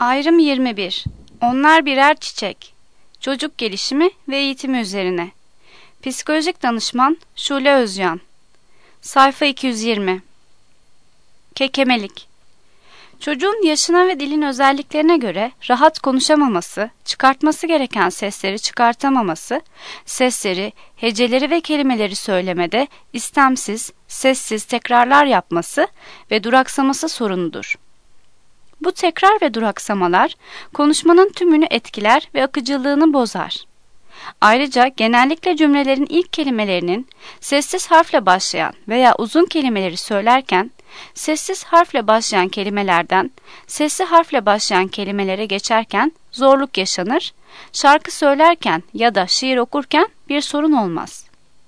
Ayrım 21. Onlar birer çiçek. Çocuk gelişimi ve eğitimi üzerine. Psikolojik danışman Şule Özcan. Sayfa 220. Kekemelik. Çocuğun yaşına ve dilin özelliklerine göre rahat konuşamaması, çıkartması gereken sesleri çıkartamaması, sesleri, heceleri ve kelimeleri söylemede istemsiz, sessiz tekrarlar yapması ve duraksaması sorunudur. Bu tekrar ve duraksamalar konuşmanın tümünü etkiler ve akıcılığını bozar. Ayrıca genellikle cümlelerin ilk kelimelerinin sessiz harfle başlayan veya uzun kelimeleri söylerken sessiz harfle başlayan kelimelerden sesli harfle başlayan kelimelere geçerken zorluk yaşanır, şarkı söylerken ya da şiir okurken bir sorun olmaz.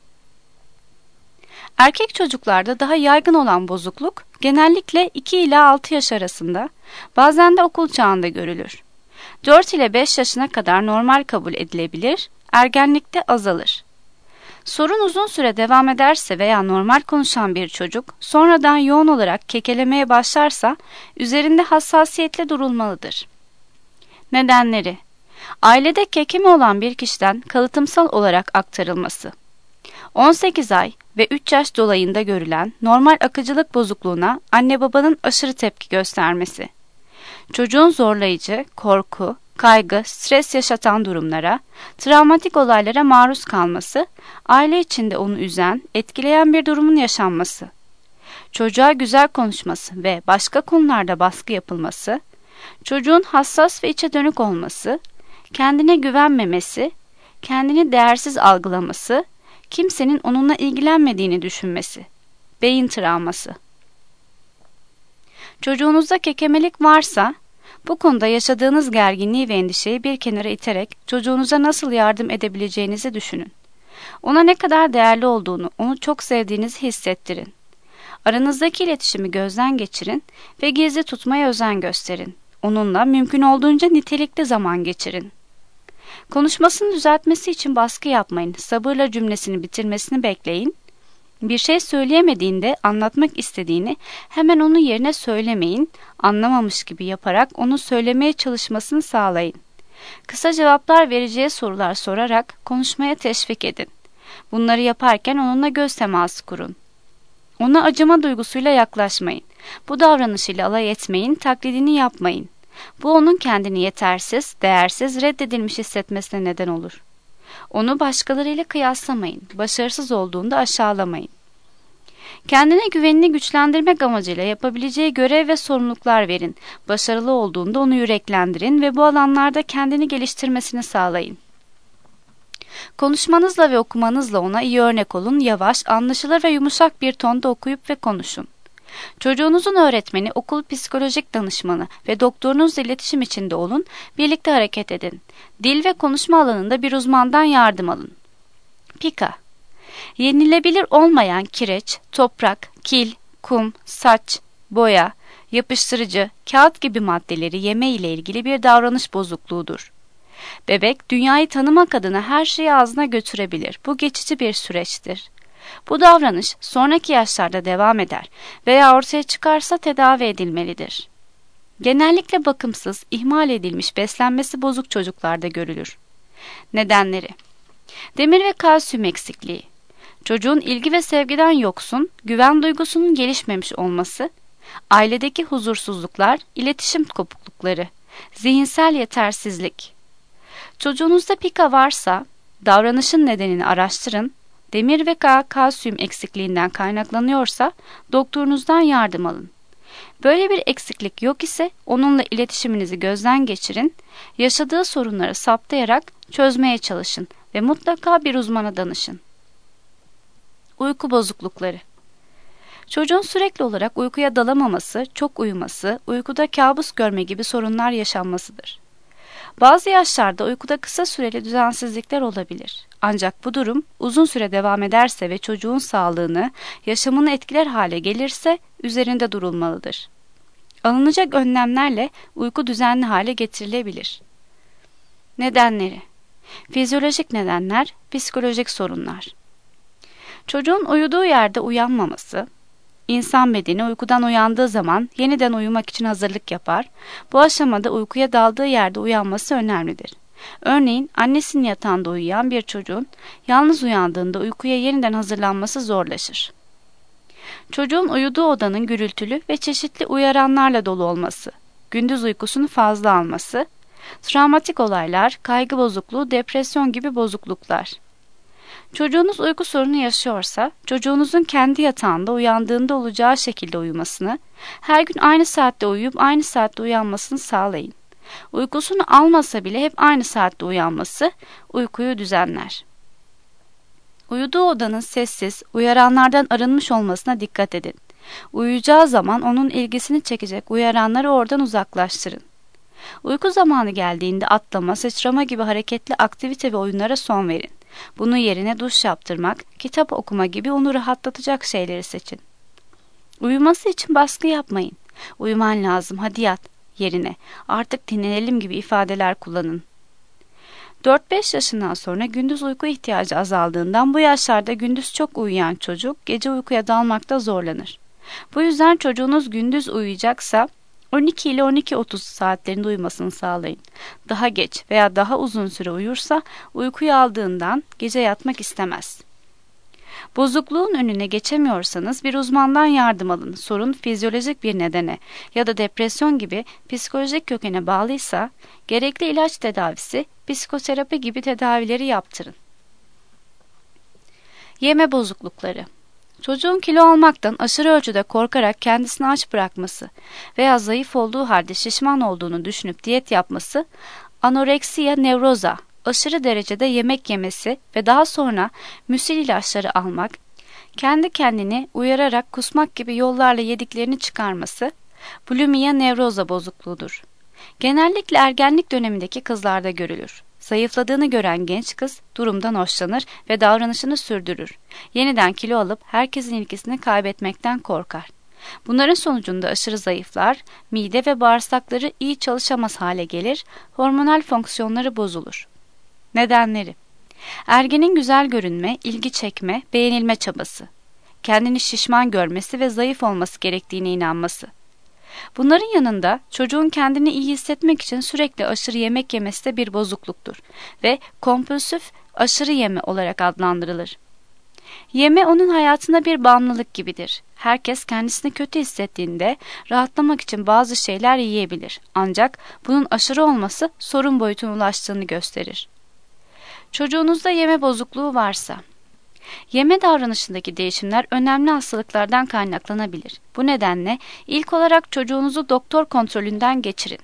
Erkek çocuklarda daha yaygın olan bozukluk genellikle 2 ila 6 yaş arasında, bazen de okul çağında görülür. 4 ile 5 yaşına kadar normal kabul edilebilir, ergenlikte azalır. Sorun uzun süre devam ederse veya normal konuşan bir çocuk sonradan yoğun olarak kekelemeye başlarsa üzerinde hassasiyetle durulmalıdır. Nedenleri: ailede kekeme olan bir kişiden kalıtımsal olarak aktarılması, 18 ay ve 3 yaş dolayında görülen normal akıcılık bozukluğuna anne babanın aşırı tepki göstermesi, çocuğun zorlayıcı, korku, kaygı, stres yaşatan durumlara, travmatik olaylara maruz kalması, aile içinde onu üzen, etkileyen bir durumun yaşanması, çocuğa güzel konuşması ve başka konularda baskı yapılması, çocuğun hassas ve içe dönük olması, kendine güvenmemesi, kendini değersiz algılaması, kimsenin onunla ilgilenmediğini düşünmesi, beyin travması. Çocuğunuzda kekemelik varsa, bu konuda yaşadığınız gerginliği ve endişeyi bir kenara iterek çocuğunuza nasıl yardım edebileceğinizi düşünün. Ona ne kadar değerli olduğunu, onu çok sevdiğinizi hissettirin. Aranızdaki iletişimi gözden geçirin ve gizli tutmaya özen gösterin. Onunla mümkün olduğunca nitelikli zaman geçirin. Konuşmasını düzeltmesi için baskı yapmayın, sabırla cümlesini bitirmesini bekleyin. Bir şey söyleyemediğinde anlatmak istediğini hemen onun yerine söylemeyin, anlamamış gibi yaparak onu söylemeye çalışmasını sağlayın. Kısa cevaplar vereceği sorular sorarak konuşmaya teşvik edin. Bunları yaparken onunla göz teması kurun. Ona acıma duygusuyla yaklaşmayın. Bu davranışıyla alay etmeyin, taklidini yapmayın. Bu onun kendini yetersiz, değersiz, reddedilmiş hissetmesine neden olur. Onu başkalarıyla kıyaslamayın, başarısız olduğunda aşağılamayın. Kendine güvenini güçlendirmek amacıyla yapabileceği görev ve sorumluluklar verin. Başarılı olduğunda onu yüreklendirin ve bu alanlarda kendini geliştirmesini sağlayın. Konuşmanızla ve okumanızla ona iyi örnek olun, yavaş, anlaşılır ve yumuşak bir tonda okuyup ve konuşun. Çocuğunuzun öğretmeni, okul psikolojik danışmanı ve doktorunuzla iletişim içinde olun, birlikte hareket edin. Dil ve konuşma alanında bir uzmandan yardım alın. Pika. Yenilebilir olmayan kireç, toprak, kil, kum, saç, boya, yapıştırıcı, kağıt gibi maddeleri yeme ile ilgili bir davranış bozukluğudur. Bebek, dünyayı tanımak adına her şeyi ağzına götürebilir. Bu geçici bir süreçtir. Bu davranış sonraki yaşlarda devam eder veya ortaya çıkarsa tedavi edilmelidir. Genellikle bakımsız, ihmal edilmiş beslenmesi bozuk çocuklarda görülür. Nedenleri: demir ve kalsiyum eksikliği, çocuğun ilgi ve sevgiden yoksun, güven duygusunun gelişmemiş olması, ailedeki huzursuzluklar, iletişim kopuklukları, zihinsel yetersizlik. Çocuğunuzda pika varsa, davranışın nedenini araştırın, demir ve kalsiyum eksikliğinden kaynaklanıyorsa doktorunuzdan yardım alın. Böyle bir eksiklik yok ise onunla iletişiminizi gözden geçirin, yaşadığı sorunları saptayarak çözmeye çalışın ve mutlaka bir uzmana danışın. Uyku bozuklukları. Çocuğun sürekli olarak uykuya dalamaması, çok uyuması, uykuda kabus görme gibi sorunlar yaşanmasıdır. Bazı yaşlarda uykuda kısa süreli düzensizlikler olabilir. Ancak bu durum uzun süre devam ederse ve çocuğun sağlığını, yaşamını etkiler hale gelirse üzerinde durulmalıdır. Alınacak önlemlerle uyku düzenli hale getirilebilir. Nedenleri: fizyolojik nedenler, psikolojik sorunlar. Çocuğun uyuduğu yerde uyanmaması, İnsan bedeni uykudan uyandığı zaman yeniden uyumak için hazırlık yapar. Bu aşamada uykuya daldığı yerde uyanması önemlidir. Örneğin annesinin yatağında uyuyan bir çocuğun yalnız uyandığında uykuya yeniden hazırlanması zorlaşır. Çocuğun uyuduğu odanın gürültülü ve çeşitli uyaranlarla dolu olması, gündüz uykusunu fazla alması, travmatik olaylar, kaygı bozukluğu, depresyon gibi bozukluklar. Çocuğunuz uyku sorunu yaşıyorsa, çocuğunuzun kendi yatağında uyandığında olacağı şekilde uyumasını, her gün aynı saatte uyuyup aynı saatte uyanmasını sağlayın. Uykusunu almasa bile hep aynı saatte uyanması uykuyu düzenler. Uyuduğu odanın sessiz, uyaranlardan arınmış olmasına dikkat edin. Uyuyacağı zaman onun ilgisini çekecek uyaranları oradan uzaklaştırın. Uyku zamanı geldiğinde atlama, sıçrama gibi hareketli aktivite ve oyunlara son verin. Bunun yerine duş yaptırmak, kitap okuma gibi onu rahatlatacak şeyleri seçin. Uyuması için baskı yapmayın. Uyuman lazım, hadi yat yerine artık dinlenelim gibi ifadeler kullanın. 4-5 yaşından sonra gündüz uyku ihtiyacı azaldığından bu yaşlarda gündüz çok uyuyan çocuk gece uykuya dalmakta zorlanır. Bu yüzden çocuğunuz gündüz uyuyacaksa 12 ile 12:30 saatlerinde uyumasını sağlayın. Daha geç veya daha uzun süre uyursa uykuyu aldığından gece yatmak istemez. Bozukluğun önüne geçemiyorsanız bir uzmandan yardım alın. Sorun fizyolojik bir nedene ya da depresyon gibi psikolojik kökene bağlıysa gerekli ilaç tedavisi, psikoterapi gibi tedavileri yaptırın. Yeme bozuklukları. Çocuğun kilo almaktan aşırı ölçüde korkarak kendisini aç bırakması veya zayıf olduğu halde şişman olduğunu düşünüp diyet yapması, anoreksiya nevroza, aşırı derecede yemek yemesi ve daha sonra müsil ilaçları almak, kendi kendini uyararak kusmak gibi yollarla yediklerini çıkarması, bulimiya nevroza bozukluğudur. Genellikle ergenlik dönemindeki kızlarda görülür. Zayıfladığını gören genç kız durumdan hoşlanır ve davranışını sürdürür. Yeniden kilo alıp herkesin ilgisini kaybetmekten korkar. Bunların sonucunda aşırı zayıflar, mide ve bağırsakları iyi çalışamaz hale gelir, hormonal fonksiyonları bozulur. Nedenleri: ergenin güzel görünme, ilgi çekme, beğenilme çabası, kendini şişman görmesi ve zayıf olması gerektiğine inanması. Bunların yanında çocuğun kendini iyi hissetmek için sürekli aşırı yemek yemesi de bir bozukluktur ve kompulsif aşırı yeme olarak adlandırılır. Yeme onun hayatında bir bağımlılık gibidir. Herkes kendisini kötü hissettiğinde rahatlamak için bazı şeyler yiyebilir. Ancak bunun aşırı olması sorun boyutuna ulaştığını gösterir. Çocuğunuzda yeme bozukluğu varsa, yeme davranışındaki değişimler önemli hastalıklardan kaynaklanabilir. Bu nedenle ilk olarak çocuğunuzu doktor kontrolünden geçirin.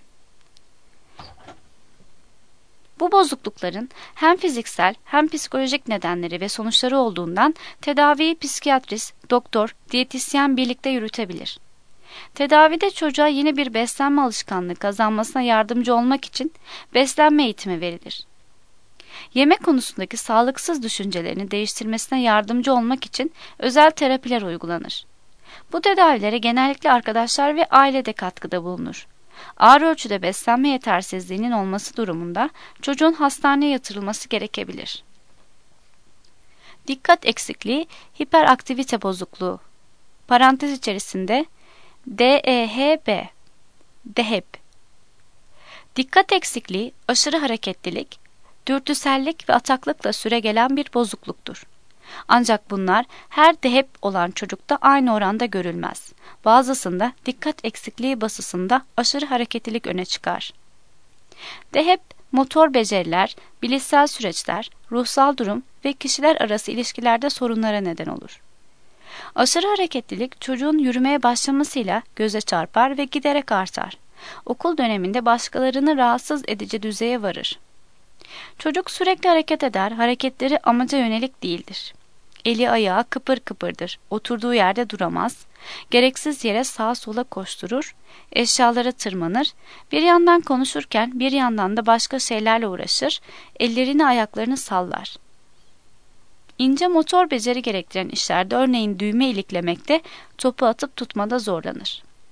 Bu bozuklukların hem fiziksel hem psikolojik nedenleri ve sonuçları olduğundan tedaviyi psikiyatrist, doktor, diyetisyen birlikte yürütebilir. Tedavide çocuğa yeni bir beslenme alışkanlığı kazanmasına yardımcı olmak için beslenme eğitimi verilir. Yemek konusundaki sağlıksız düşüncelerini değiştirmesine yardımcı olmak için özel terapiler uygulanır. Bu tedavilere genellikle arkadaşlar ve aile de katkıda bulunur. Ağır ölçüde beslenme yetersizliğinin olması durumunda çocuğun hastaneye yatırılması gerekebilir. Dikkat eksikliği, hiperaktivite bozukluğu, parantez içerisinde DEHB, DEHB. Dikkat eksikliği, aşırı hareketlilik, dürtüsellik ve ataklıkla süregelen bir bozukluktur. Ancak bunlar her DEHB olan çocukta aynı oranda görülmez. Bazısında dikkat eksikliği basısında aşırı hareketlilik öne çıkar. DEHB, motor beceriler, bilişsel süreçler, ruhsal durum ve kişiler arası ilişkilerde sorunlara neden olur. Aşırı hareketlilik çocuğun yürümeye başlamasıyla göze çarpar ve giderek artar. Okul döneminde başkalarını rahatsız edici düzeye varır. Çocuk sürekli hareket eder, hareketleri amaca yönelik değildir. Eli ayağı kıpır kıpırdır, oturduğu yerde duramaz, gereksiz yere sağa sola koşturur, eşyalara tırmanır, bir yandan konuşurken bir yandan da başka şeylerle uğraşır, ellerini ayaklarını sallar. İnce motor beceri gerektiren işlerde örneğin düğme iliklemekte, topu atıp tutmada zorlanır.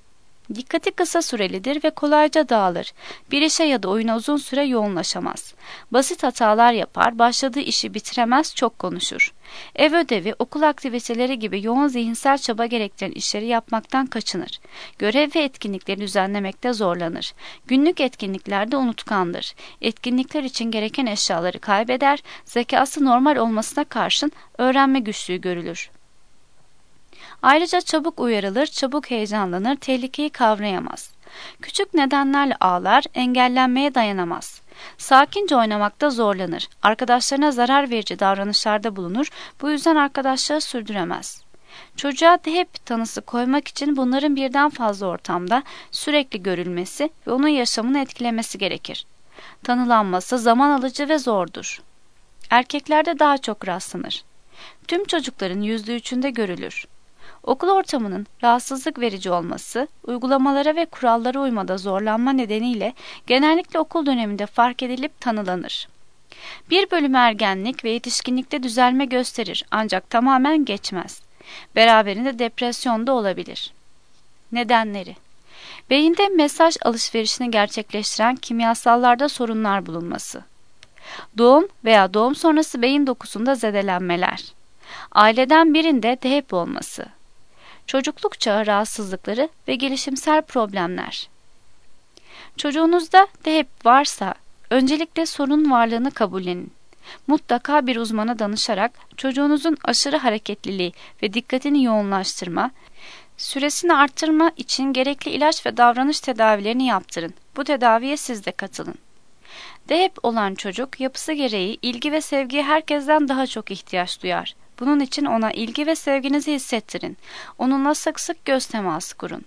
Dikkati kısa sürelidir ve kolayca dağılır. Bir işe ya da oyuna uzun süre yoğunlaşamaz. Basit hatalar yapar, başladığı işi bitiremez, çok konuşur. Ev ödevi, okul aktiviteleri gibi yoğun zihinsel çaba gerektiren işleri yapmaktan kaçınır. Görev ve etkinlikleri düzenlemekte zorlanır. Günlük etkinliklerde unutkandır. Etkinlikler için gereken eşyaları kaybeder, zekası normal olmasına karşın öğrenme güçlüğü görülür. Ayrıca çabuk uyarılır, çabuk heyecanlanır, tehlikeyi kavrayamaz. Küçük nedenlerle ağlar, engellenmeye dayanamaz. Sakince oynamakta zorlanır. Arkadaşlarına zarar verici davranışlarda bulunur, bu yüzden arkadaşlığı sürdüremez. Çocuğa hep tanısı koymak için bunların birden fazla ortamda sürekli görülmesi ve onun yaşamını etkilemesi gerekir. Tanılanması zaman alıcı ve zordur. Erkeklerde daha çok rastlanır. Tüm çocukların %3'ünde görülür. Okul ortamının rahatsızlık verici olması, uygulamalara ve kurallara uymada zorlanma nedeniyle genellikle okul döneminde fark edilip tanılanır. Bir bölümü ergenlik ve yetişkinlikte düzelme gösterir ancak tamamen geçmez. Beraberinde depresyon da olabilir. Nedenleri: beyinde mesaj alışverişini gerçekleştiren kimyasallarda sorunlar bulunması. Doğum veya doğum sonrası beyin dokusunda zedelenmeler. Aileden birinde DHEP olması. Çocukluk çağı rahatsızlıkları ve gelişimsel problemler. Çocuğunuzda DHEP varsa öncelikle sorunun varlığını kabullenin. Mutlaka bir uzmana danışarak çocuğunuzun aşırı hareketliliği ve dikkatini yoğunlaştırma, süresini arttırma için gerekli ilaç ve davranış tedavilerini yaptırın. Bu tedaviye siz de katılın. DHEP olan çocuk yapısı gereği ilgi ve sevgiye herkesten daha çok ihtiyaç duyar. Bunun için ona ilgi ve sevginizi hissettirin. Onunla sık sık göz teması kurun.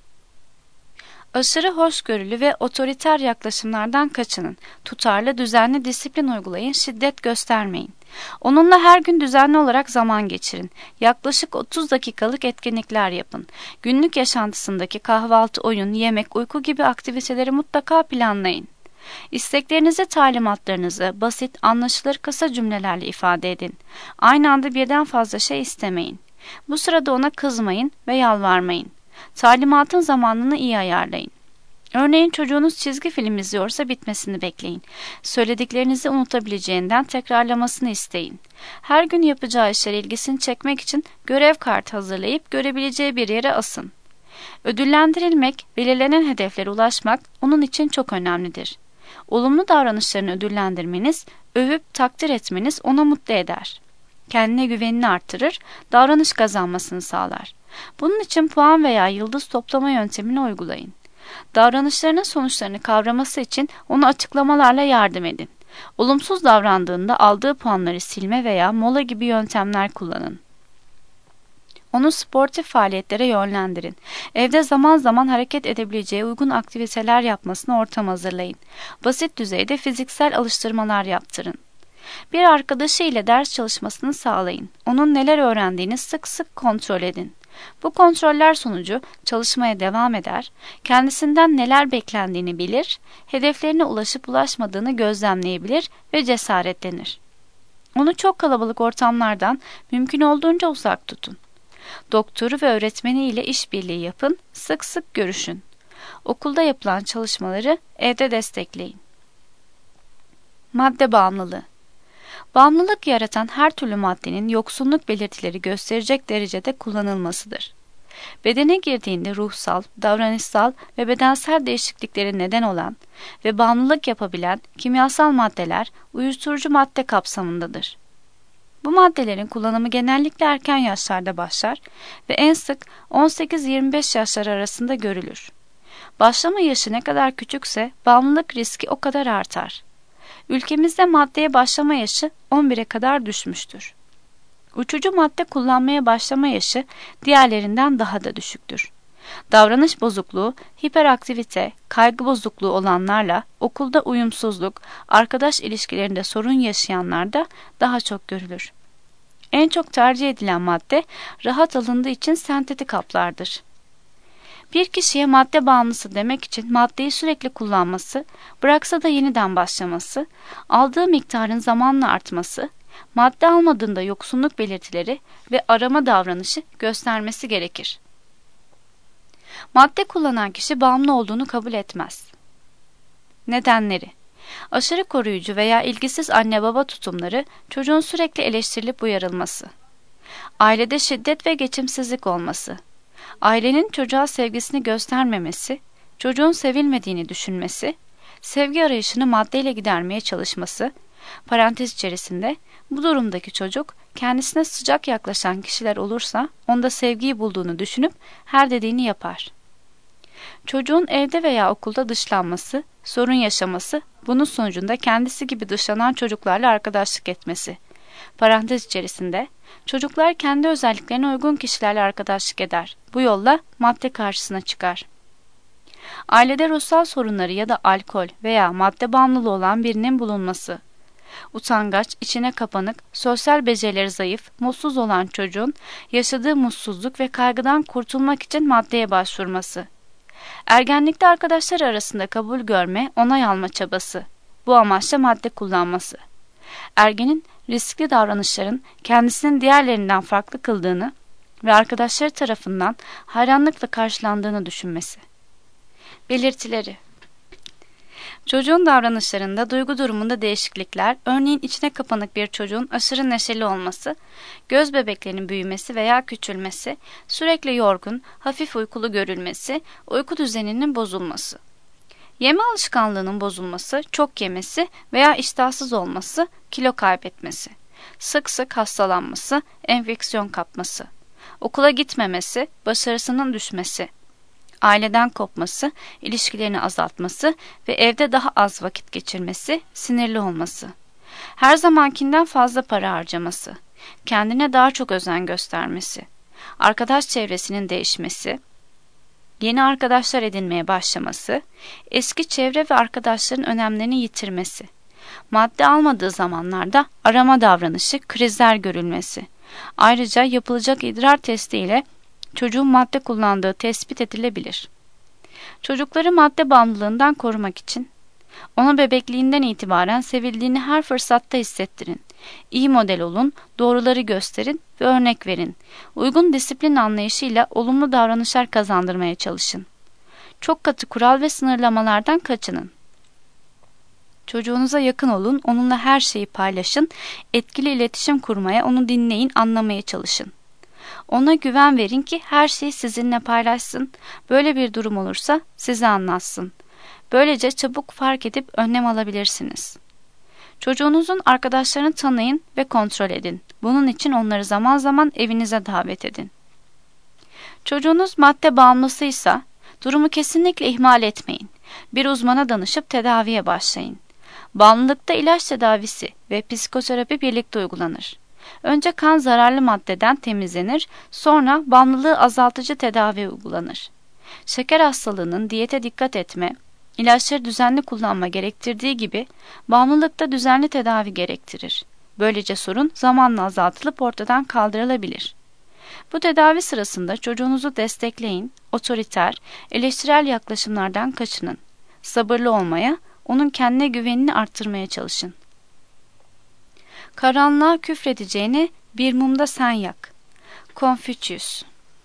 Aşırı hoşgörülü ve otoriter yaklaşımlardan kaçının. Tutarlı, düzenli disiplin uygulayın, şiddet göstermeyin. Onunla her gün düzenli olarak zaman geçirin. Yaklaşık 30 dakikalık etkinlikler yapın. Günlük yaşantısındaki kahvaltı, oyun, yemek, uyku gibi aktiviteleri mutlaka planlayın. İsteklerinizi, talimatlarınızı basit, anlaşılır kısa cümlelerle ifade edin. Aynı anda birden fazla şey istemeyin. Bu sırada ona kızmayın ve yalvarmayın. Talimatın zamanını iyi ayarlayın. Örneğin çocuğunuz çizgi film izliyorsa bitmesini bekleyin. Söylediklerinizi unutabileceğinden tekrarlamasını isteyin. Her gün yapacağı işlere ilgisini çekmek için görev kartı hazırlayıp görebileceği bir yere asın. Ödüllendirilmek, belirlenen hedeflere ulaşmak onun için çok önemlidir. Olumlu davranışlarını ödüllendirmeniz, övüp takdir etmeniz onu mutlu eder. Kendine güvenini artırır, davranış kazanmasını sağlar. Bunun için puan veya yıldız toplama yöntemini uygulayın. Davranışlarının sonuçlarını kavraması için ona açıklamalarla yardım edin. Olumsuz davrandığında aldığı puanları silme veya mola gibi yöntemler kullanın. Onu sportif faaliyetlere yönlendirin. Evde zaman zaman hareket edebileceği uygun aktiviteler yapmasına ortam hazırlayın. Basit düzeyde fiziksel alıştırmalar yaptırın. Bir arkadaşı ile ders çalışmasını sağlayın. Onun neler öğrendiğini sık sık kontrol edin. Bu kontroller sonucu çalışmaya devam eder, kendisinden neler beklendiğini bilir, hedeflerine ulaşıp ulaşmadığını gözlemleyebilir ve cesaretlenir. Onu çok kalabalık ortamlardan mümkün olduğunca uzak tutun. Doktoru ve öğretmeni ile işbirliği yapın, sık sık görüşün. Okulda yapılan çalışmaları evde destekleyin. Madde bağımlılığı. Bağımlılık yaratan her türlü maddenin yoksunluk belirtileri gösterecek derecede kullanılmasıdır. Bedene girdiğinde ruhsal, davranışsal ve bedensel değişikliklere neden olan ve bağımlılık yapabilen kimyasal maddeler uyuşturucu madde kapsamındadır. Bu maddelerin kullanımı genellikle erken yaşlarda başlar ve en sık 18-25 yaşlar arasında görülür. Başlama yaşı ne kadar küçükse bağımlılık riski o kadar artar. Ülkemizde maddeye başlama yaşı 11'e kadar düşmüştür. Uçucu madde kullanmaya başlama yaşı diğerlerinden daha da düşüktür. Davranış bozukluğu, hiperaktivite, kaygı bozukluğu olanlarla okulda uyumsuzluk, arkadaş ilişkilerinde sorun yaşayanlarda daha çok görülür. En çok tercih edilen madde rahat alındığı için sentetik haplardır. Bir kişiye madde bağımlısı demek için maddeyi sürekli kullanması, bıraksa da yeniden başlaması, aldığı miktarın zamanla artması, madde almadığında yoksunluk belirtileri ve arama davranışı göstermesi gerekir. Madde kullanan kişi bağımlı olduğunu kabul etmez. Nedenleri: aşırı koruyucu veya ilgisiz anne baba tutumları, çocuğun sürekli eleştirilip uyarılması, ailede şiddet ve geçimsizlik olması, ailenin çocuğa sevgisini göstermemesi, çocuğun sevilmediğini düşünmesi, sevgi arayışını maddeyle gidermeye çalışması, parantez içerisinde bu durumdaki çocuk kendisine sıcak yaklaşan kişiler olursa onda sevgiyi bulduğunu düşünüp her dediğini yapar. Çocuğun evde veya okulda dışlanması, sorun yaşaması, bunun sonucunda kendisi gibi dışlanan çocuklarla arkadaşlık etmesi. Parantez içerisinde, çocuklar kendi özelliklerine uygun kişilerle arkadaşlık eder. Bu yolla madde karşısına çıkar. Ailede ruhsal sorunları ya da alkol veya madde bağımlılığı olan birinin bulunması. Utangaç, içine kapanık, sosyal becerileri zayıf, mutsuz olan çocuğun yaşadığı mutsuzluk ve kaygıdan kurtulmak için maddeye başvurması. Ergenlikte arkadaşlar arasında kabul görme, onay alma çabası. Bu amaçla madde kullanması. Ergenin riskli davranışların kendisinin diğerlerinden farklı kıldığını ve arkadaşları tarafından hayranlıkla karşılandığını düşünmesi. Belirtileri: çocuğun davranışlarında, duygu durumunda değişiklikler, örneğin içine kapanık bir çocuğun aşırı neşeli olması, göz bebeklerinin büyümesi veya küçülmesi, sürekli yorgun, hafif uykulu görülmesi, uyku düzeninin bozulması. Yeme alışkanlığının bozulması, çok yemesi veya iştahsız olması, kilo kaybetmesi, sık sık hastalanması, enfeksiyon kapması, okula gitmemesi, başarısının düşmesi, aileden kopması, ilişkilerini azaltması ve evde daha az vakit geçirmesi, sinirli olması, her zamankinden fazla para harcaması, kendine daha çok özen göstermesi, arkadaş çevresinin değişmesi, yeni arkadaşlar edinmeye başlaması, eski çevre ve arkadaşların önemlerini yitirmesi, madde almadığı zamanlarda arama davranışı, krizler görülmesi. Ayrıca yapılacak idrar testi ile çocuğun madde kullandığı tespit edilebilir. Çocukları madde bağımlılığından korumak için ona bebekliğinden itibaren sevildiğini her fırsatta hissettirin. İyi model olun, doğruları gösterin ve örnek verin. Uygun disiplin anlayışıyla olumlu davranışlar kazandırmaya çalışın. Çok katı kural ve sınırlamalardan kaçının. Çocuğunuza yakın olun, onunla her şeyi paylaşın, etkili iletişim kurmaya, onu dinleyin, anlamaya çalışın. Ona güven verin ki her şeyi sizinle paylaşsın, böyle bir durum olursa size anlatsın. Böylece çabuk fark edip önlem alabilirsiniz. Çocuğunuzun arkadaşlarını tanıyın ve kontrol edin. Bunun için onları zaman zaman evinize davet edin. Çocuğunuz madde bağımlısıysa durumu kesinlikle ihmal etmeyin. Bir uzmana danışıp tedaviye başlayın. Bağımlılıkta ilaç tedavisi ve psikoterapi birlikte uygulanır. Önce kan zararlı maddeden temizlenir, sonra bağımlılığı azaltıcı tedavi uygulanır. Şeker hastalığının diyete dikkat etme, ilaçları düzenli kullanma gerektirdiği gibi bağımlılıkta düzenli tedavi gerektirir. Böylece sorun zamanla azaltılıp ortadan kaldırılabilir. Bu tedavi sırasında çocuğunuzu destekleyin, otoriter, eleştirel yaklaşımlardan kaçının. Sabırlı olmaya, onun kendine güvenini arttırmaya çalışın. Karanlığa küfredeceğine bir mumda sen yak. Konfüçyüs.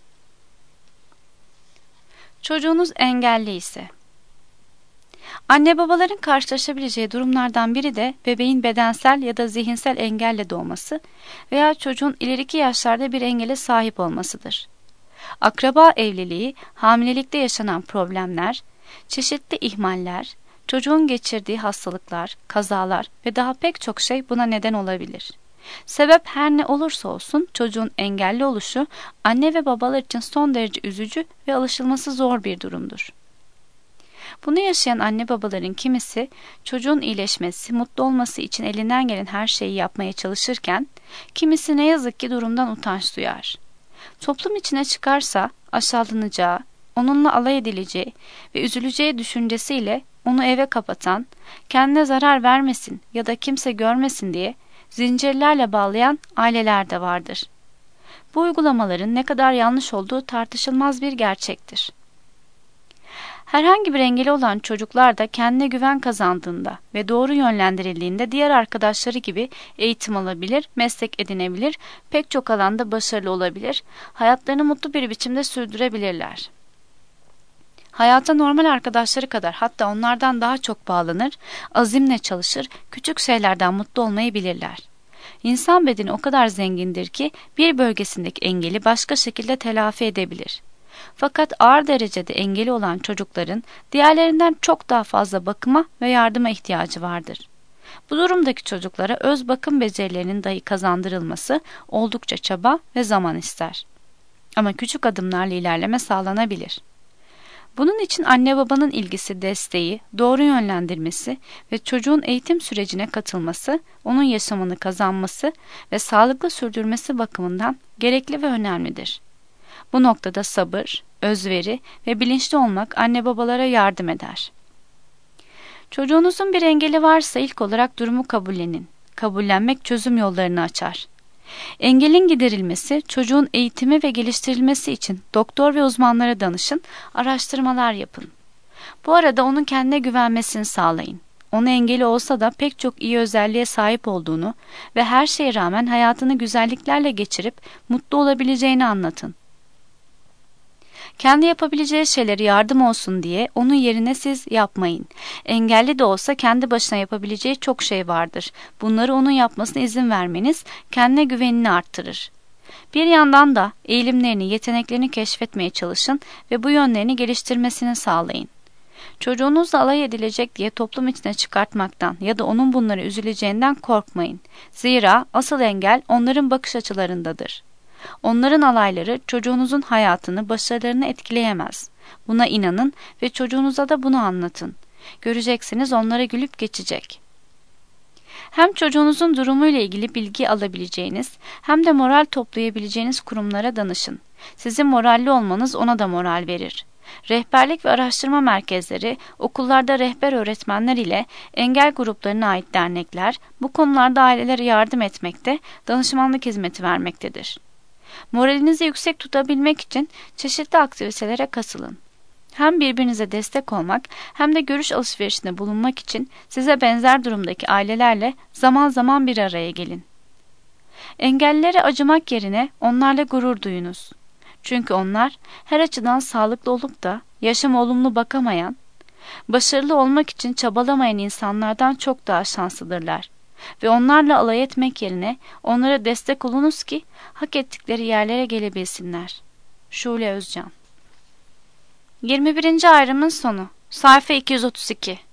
Çocuğunuz engelli ise. Anne babaların karşılaşabileceği durumlardan biri de bebeğin bedensel ya da zihinsel engelle doğması veya çocuğun ileriki yaşlarda bir engele sahip olmasıdır. Akraba evliliği, hamilelikte yaşanan problemler, çeşitli ihmaller, çocuğun geçirdiği hastalıklar, kazalar ve daha pek çok şey buna neden olabilir. Sebep her ne olursa olsun çocuğun engelli oluşu anne ve babalar için son derece üzücü ve alışılması zor bir durumdur. Bunu yaşayan anne babaların kimisi çocuğun iyileşmesi, mutlu olması için elinden gelen her şeyi yapmaya çalışırken, kimisi ne yazık ki durumdan utanç duyar. Toplum içine çıkarsa aşağılanacağı, onunla alay edileceği ve üzüleceği düşüncesiyle onu eve kapatan, kendine zarar vermesin ya da kimse görmesin diye zincirlerle bağlayan aileler de vardır. Bu uygulamaların ne kadar yanlış olduğu tartışılmaz bir gerçektir. Herhangi bir engeli olan çocuklar da kendine güven kazandığında ve doğru yönlendirildiğinde diğer arkadaşları gibi eğitim alabilir, meslek edinebilir, pek çok alanda başarılı olabilir, hayatlarını mutlu bir biçimde sürdürebilirler. Hayata normal arkadaşları kadar, hatta onlardan daha çok bağlanır, azimle çalışır, küçük şeylerden mutlu olmayı bilirler. İnsan bedeni o kadar zengindir ki bir bölgesindeki engeli başka şekilde telafi edebilir. Fakat ağır derecede engeli olan çocukların diğerlerinden çok daha fazla bakıma ve yardıma ihtiyacı vardır. Bu durumdaki çocuklara öz bakım becerilerinin dahi kazandırılması oldukça çaba ve zaman ister. Ama küçük adımlarla ilerleme sağlanabilir. Bunun için anne babanın ilgisi, desteği, doğru yönlendirmesi ve çocuğun eğitim sürecine katılması, onun yaşamını kazanması ve sağlıklı sürdürmesi bakımından gerekli ve önemlidir. Bu noktada sabır, özveri ve bilinçli olmak anne babalara yardım eder. Çocuğunuzun bir engeli varsa ilk olarak durumu kabullenin. Kabullenmek çözüm yollarını açar. Engelin giderilmesi, çocuğun eğitimi ve geliştirilmesi için doktor ve uzmanlara danışın, araştırmalar yapın. Bu arada onun kendine güvenmesini sağlayın. Ona engeli olsa da pek çok iyi özelliğe sahip olduğunu ve her şeye rağmen hayatını güzelliklerle geçirip mutlu olabileceğini anlatın. Kendi yapabileceği şeyleri yardım olsun diye onun yerine siz yapmayın. Engelli de olsa kendi başına yapabileceği çok şey vardır. Bunları onun yapmasına izin vermeniz kendine güvenini arttırır. Bir yandan da eğilimlerini, yeteneklerini keşfetmeye çalışın ve bu yönlerini geliştirmesini sağlayın. Çocuğunuzla alay edilecek diye toplum içine çıkartmaktan ya da onun bunları üzüleceğinden korkmayın. Zira asıl engel onların bakış açılarındadır. Onların alayları çocuğunuzun hayatını, başarılarını etkileyemez. Buna inanın ve çocuğunuza da bunu anlatın. Göreceksiniz onlara gülüp geçecek. Hem çocuğunuzun durumuyla ilgili bilgi alabileceğiniz hem de moral toplayabileceğiniz kurumlara danışın. Sizin moralli olmanız ona da moral verir. Rehberlik ve araştırma merkezleri, okullarda rehber öğretmenler ile engel gruplarına ait dernekler bu konularda ailelere yardım etmekte, danışmanlık hizmeti vermektedir. Moralinizi yüksek tutabilmek için çeşitli aktivitelere katılın. Hem birbirinize destek olmak hem de görüş alışverişinde bulunmak için size benzer durumdaki ailelerle zaman zaman bir araya gelin. Engellilere acımak yerine onlarla gurur duyunuz. Çünkü onlar her açıdan sağlıklı olup da yaşama olumlu bakamayan, başarılı olmak için çabalamayan insanlardan çok daha şanslıdırlar. Ve onlarla alay etmek yerine onlara destek olunuz ki hak ettikleri yerlere gelebilsinler. Şule Özcan. 21. ayrımın sonu. Sayfa 232.